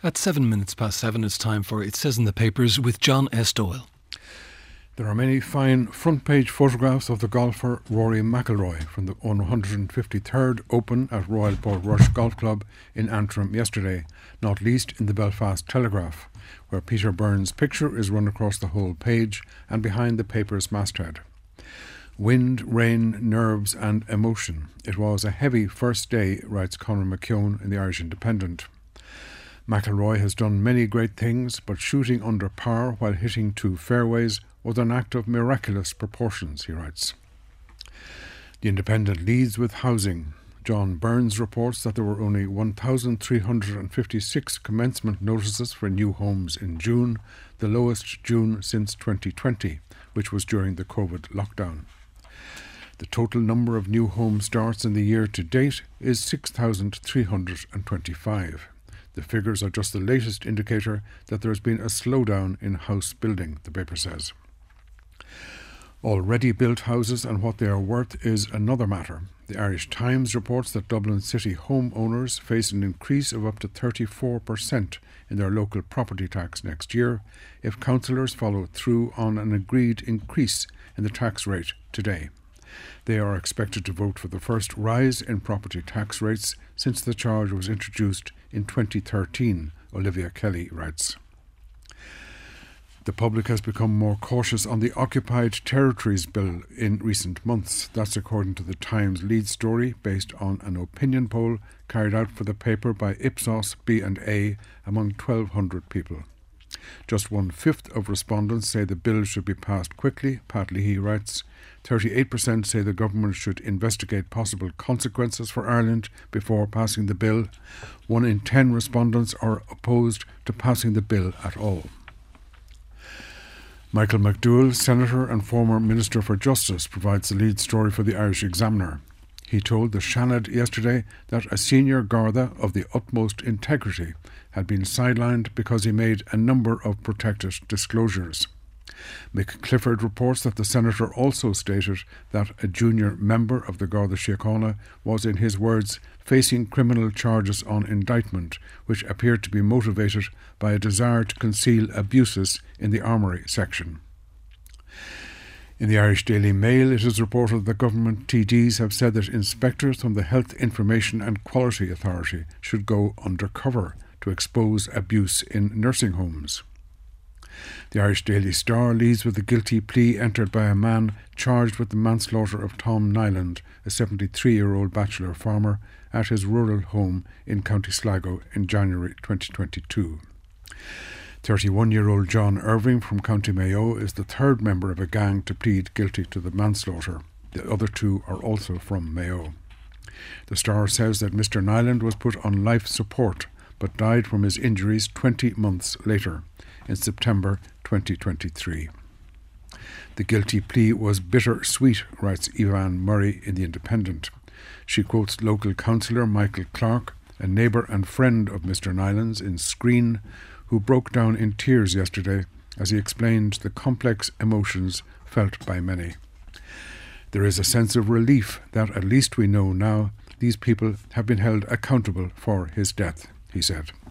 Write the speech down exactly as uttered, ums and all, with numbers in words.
At seven minutes past seven, it's time for It Says in the Papers with John S. Doyle. There are many fine front-page photographs of the golfer Rory McIlroy from the one hundred fifty-third Open at Royal Portrush Golf Club in Antrim yesterday, not least in the Belfast Telegraph, where Peter Byrne's picture is run across the whole page and behind the paper's masthead. Wind, rain, nerves and emotion. It was a heavy first day, writes Conor McKeown in the Irish Independent. McIlroy has done many great things, but shooting under par while hitting two fairways was an act of miraculous proportions, he writes. The Independent leads with housing. John Burns reports that there were only one thousand three hundred fifty-six commencement notices for new homes in June, the lowest June since twenty twenty, which was during the COVID lockdown. The total number of new home starts in the year to date is six thousand three hundred twenty-five. The figures are just the latest indicator that there has been a slowdown in house building, the paper says. Already built houses and what they are worth is another matter. The Irish Times reports that Dublin City homeowners face an increase of up to thirty-four percent in their local property tax next year if councillors follow through on an agreed increase in the tax rate today. They are expected to vote for the first rise in property tax rates since the charge was introduced in twenty thirteen, Olivia Kelly writes. The public has become more cautious on the Occupied Territories Bill in recent months. That's according to the Times lead story based on an opinion poll carried out for the paper by Ipsos B and A among twelve hundred people. Just one-fifth of respondents say the bill should be passed quickly, Pat Leahy writes. thirty-eight percent say the government should investigate possible consequences for Ireland before passing the bill. One in ten respondents are opposed to passing the bill at all. Michael McDowell, Senator and former Minister for Justice, provides the lead story for the Irish Examiner. He told the Seanad yesterday that a senior Garda of the utmost integrity had been sidelined because he made a number of protected disclosures. Mick Clifford reports that the Senator also stated that a junior member of the Garda Síochána was, in his words, facing criminal charges on indictment, which appeared to be motivated by a desire to conceal abuses in the armoury section. In the Irish Daily Mail, it is reported that government T Ds have said that inspectors from the Health Information and Quality Authority should go undercover to expose abuse in nursing homes. The Irish Daily Star leads with the guilty plea entered by a man charged with the manslaughter of Tom Nyland, a seventy-three-year-old bachelor farmer, at his rural home in County Sligo in January twenty twenty-two. thirty-one-year-old John Irving from County Mayo is the third member of a gang to plead guilty to the manslaughter. The other two are also from Mayo. The Star says that Mister Nyland was put on life support but died from his injuries twenty months later, in September twenty twenty-three. The guilty plea was bitter-sweet, writes Evan Murray in The Independent. She quotes local councillor Michael Clark, a neighbour and friend of Mister Nyland's in Screen, who broke down in tears yesterday as he explained the complex emotions felt by many. There is a sense of relief that at least we know now these people have been held accountable for his death, he said.